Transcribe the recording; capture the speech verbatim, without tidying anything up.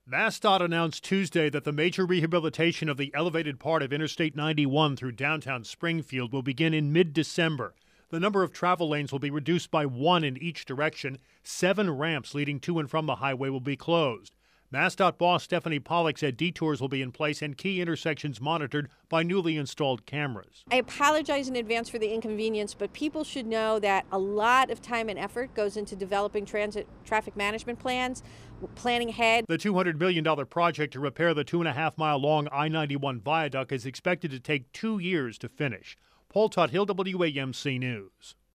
MassDOT announced Tuesday that the major rehabilitation of the elevated part of Interstate ninety-one through downtown Springfield will begin in mid-December. The number of travel lanes will be reduced by one in each direction. Seven ramps leading to and from the highway will be closed. MassDOT boss Stephanie Pollock said detours will be in place and key intersections monitored by newly installed cameras. I apologize in advance for the inconvenience, but people should know that a lot of time and effort goes into developing transit traffic management plans, planning ahead. The two hundred million dollars project to repair the two and a half mile long I ninety-one viaduct is expected to take two years to finish. Paul Tuthill, W A M C News.